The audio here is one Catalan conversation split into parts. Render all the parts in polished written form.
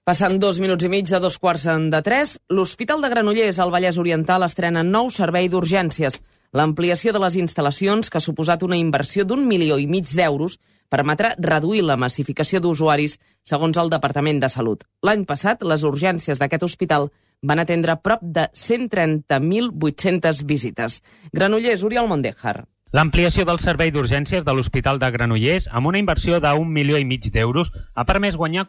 Passant 2 minuts i mig de 2:45, l'Hospital de Granollers, al Vallès Oriental, estrena nou servei d'urgències. L'ampliació de les instal·lacions, que ha suposat una inversió d'1,5 milions d'euros, permetrà reduir la massificació d'usuaris, segons el Departament de Salut. L'any passat, les urgències d'aquest hospital van atendre prop de 130.800 visites. Granollers, Oriol Mondéjar. L'ampliació del servei d'urgències de l'Hospital de Granollers, amb una inversió d'1,5 milions d'euros, ha permès guanyar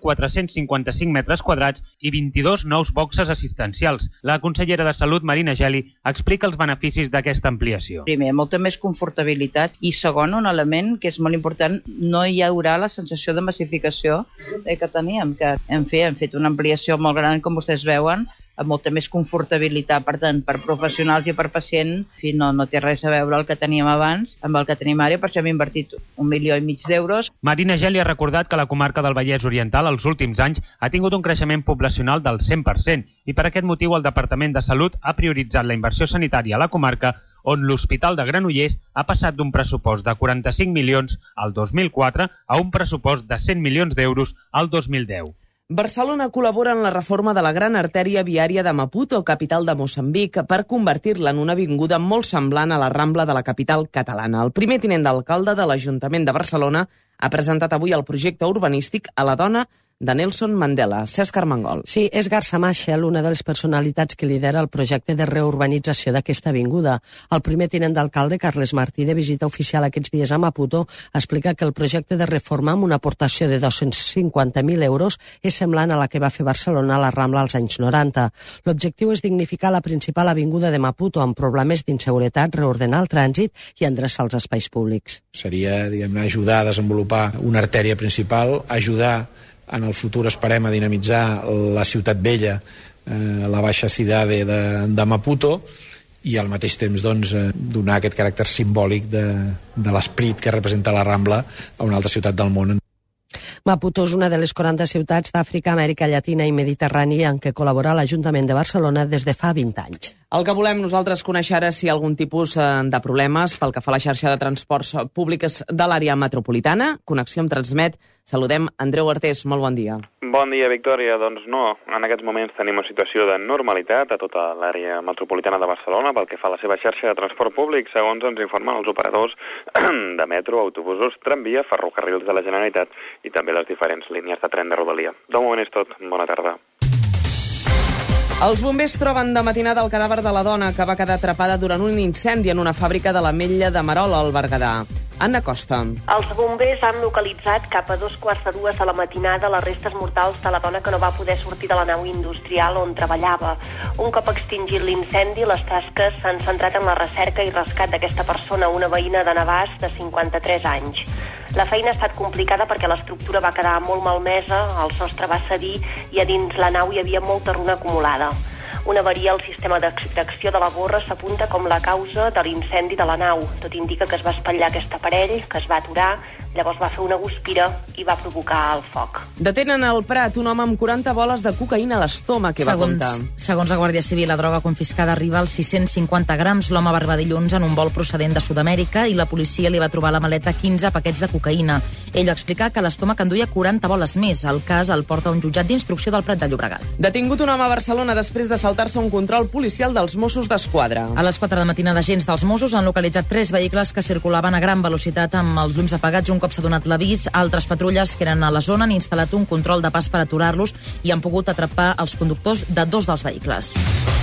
455 metres quadrats i 22 nous boxes assistencials. La consellera de Salut, Marina Geli, explica els beneficis d'aquesta ampliació. Primer, molta més confortabilitat i segon, un element que és molt important, no hi haurà la sensació de massificació que teníem, que hem fet una ampliació molt gran, com vostès veuen, amb molta més confortabilitat, per tant, per professionals i per pacients, no té res a veure el que teníem abans amb el que tenim ara, per això hem invertit 1,5 milions d'euros. Marina Geli ha recordat que la comarca del Vallès Oriental els últims anys ha tingut un creixement poblacional del 100% i per aquest motiu el Departament de Salut ha prioritzat la inversió sanitària a la comarca, on l'Hospital de Granollers ha passat d'un pressupost de 45 milions al 2004 a un pressupost de 100 milions d'euros al 2010. Barcelona col·labora en la reforma de la gran artèria viària de Maputo, capital de Moçambic, per convertir-la en una avinguda molt semblant a la Rambla de la capital catalana. El primer tinent d'alcalde de l'Ajuntament de Barcelona ha presentat avui el projecte urbanístic a la dona de Nelson Mandela. Cesc Armengol. Sí, és Garça Machel, una de les personalitats que lidera el projecte de reurbanització d'aquesta avinguda. El primer tinent d'alcalde, Carles Martí, de visita oficial aquests dies a Maputo, explica que el projecte de reforma amb una aportació de 250.000 euros és semblant a la que va fer Barcelona a la Rambla als anys 90. L'objectiu és dignificar la principal avinguda de Maputo amb problemes d'inseguretat, reordenar el trànsit i endreçar els espais públics. Seria, diguem-ne, ajudar a desenvolupar una artèria principal, ajudar en el futur, esperem, a dinamitzar la ciutat vella, la Baixa Cidade de Maputo, i al mateix temps donar aquest caràcter simbòlic de l'esperit que representa la Rambla a una altra ciutat del món. Maputo és una de les 40 ciutats d'Àfrica, Amèrica Llatina i Mediterrània en què col·labora l'Ajuntament de Barcelona des de fa 20 anys. El que volem nosaltres conèixer ara si hi ha algun tipus de problemes pel que fa a la xarxa de transports públics de l'àrea metropolitana. Connexió amb Transmet. Saludem Andreu Artés. Molt bon dia. Bon dia, Victòria. Doncs no, en aquests moments tenim una situació de normalitat a tota l'àrea metropolitana de Barcelona pel que fa a la seva xarxa de transport públic, segons ens informen els operadors de metro, autobusos, tramvia, ferrocarrils de la Generalitat i també les diferents línies de tren de Rodalia. De moment és tot. Bona tarda. Els bombers troben de matinada el cadàver de la dona que va quedar atrapada durant un incendi en una fàbrica de l'Ametlla de Merola, al Berguedà. Anna Costa. Els bombers han localitzat cap a 2:45 de la matinada les restes mortals de la dona que no va poder sortir de la nau industrial on treballava. Un cop extingit l'incendi, les tasques s'han centrat en la recerca i rescat d'aquesta persona, una veïna de Navàs de 53 anys. La feina ha estat complicada perquè l'estructura va quedar molt malmesa, el sostre va cedir i a dins la nau hi havia molta runa acumulada. Una avaria al sistema d'extracció de la borra s'apunta com la causa de l'incendi de la nau. Tot indica que es va espatllar aquest aparell, que es va aturar, llavors va fer una guspira i va provocar el foc. Detenen al Prat un home amb 40 boles de cocaïna a l'estómac que va comptar. Segons la Guàrdia Civil, la droga confiscada arriba als 650 grams. L'home va arribar dilluns en un vol procedent de Sud-amèrica i la policia li va trobar a la maleta 15 paquets de cocaïna. Ell va explicar que a l'estómac enduia 40 boles més. El cas el porta un jutjat d'instrucció del Prat de Llobregat. Detingut un home a Barcelona després de saltar-se un control policial dels Mossos d'Esquadra. A les 4 de matina, agents dels Mossos han localitzat 3 vehicles que circulaven a gran velocitat amb els llums apagats. Un cop s'ha donat l'avís, altres patrulles que eren a la zona han instal·lat un control de pas per aturar-los i han pogut atrapar els conductors de 2 dels vehicles.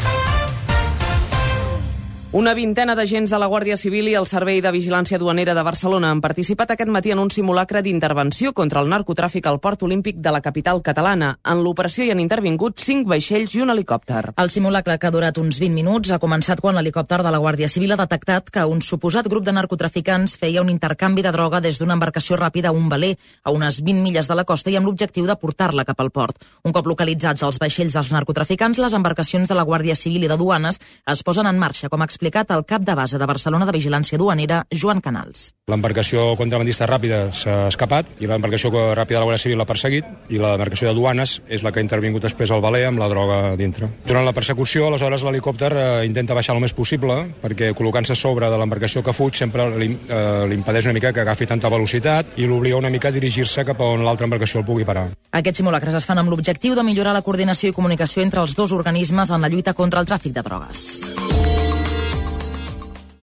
Una vintena d'agents de la Guàrdia Civil i el Servei de Vigilància Duanera de Barcelona han participat aquest matí en un simulacre d'intervenció contra el narcotràfic al port olímpic de la capital catalana. En l'operació hi han intervingut 5 vaixells i un helicòpter. El simulacre, que ha durat uns 20 minuts, ha començat quan l'helicòpter de la Guàrdia Civil ha detectat que un suposat grup de narcotraficants feia un intercanvi de droga des d'una embarcació ràpida a un veler a unes 20 milles de la costa i amb l'objectiu de portar-la cap al port. Un cop localitzats els vaixells dels narcotraficants, les embarcacions de la Guàrdia Civil i de Duanes es posen en marxa, com explicat el cap de base de Barcelona de Vigilància Duanera, Joan Canals. L'embarcació contrabandista ràpida s'ha escapat i l'embarcació ràpida de la Guàrdia Civil l'ha perseguit i l'embarcació de duanes és la que ha intervingut després al veler amb la droga dintre. Durant la persecució, aleshores, l'helicòpter intenta baixar el més possible perquè col·locant-se sobre de l'embarcació que fuig sempre li impedeix una mica que agafi tanta velocitat i l'obliga una mica a dirigir-se cap on l'altra embarcació el pugui parar. Aquests simulacres es fan amb l'objectiu de millorar la coordinació i comunicació entre els dos organismes en la lluita contra el tràfic de drogues.